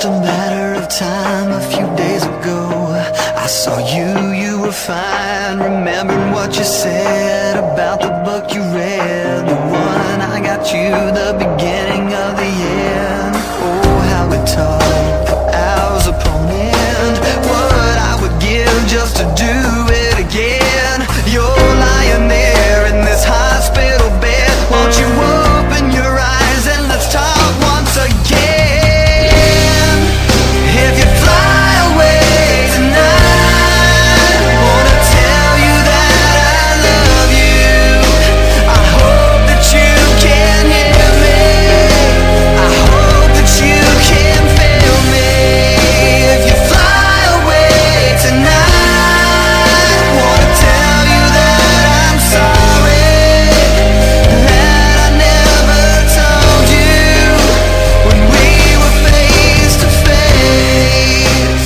just a matter of time. A few days ago I saw you were fine. Remembering what you said about the book you read, the one I got you, the beginning of the end. Oh, how we talked for hours upon end. What I would give just to do it again. You're lying there in this hospital bed. Won't you open your eyes and let's talk once again? If you fly away tonight, wanna tell you that I love you. I hope that you can hear me. I hope that you can feel me. If you fly away tonight, wanna tell you that I'm sorry that I never told you when we were face to face.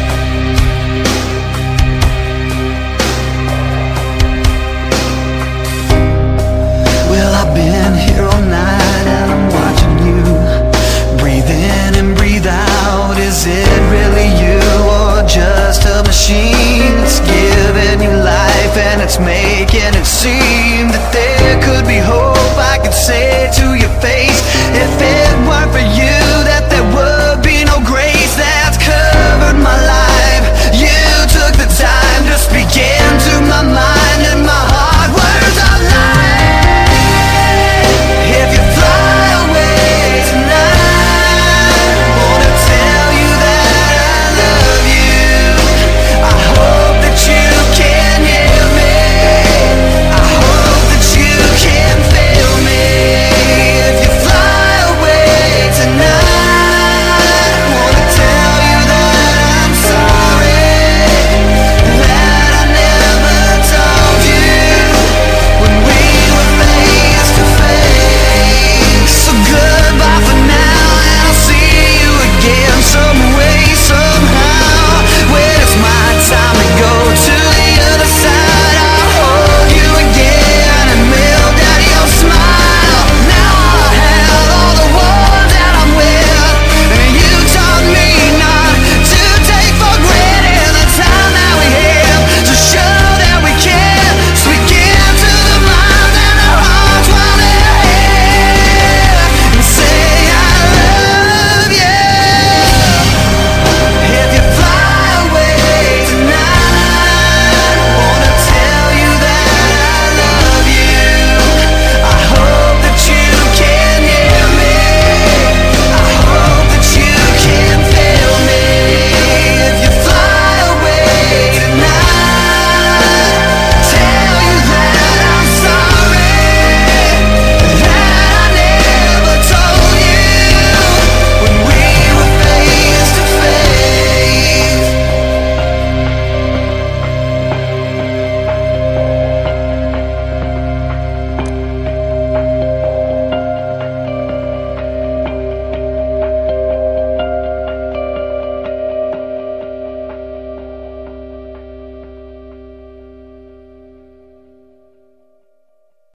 Well, I've been here all night and I'm watching you breathe in and breathe out. Is it really you or just a machine that's giving you life and it's making it seem that there could be hope? I could say to your face, if it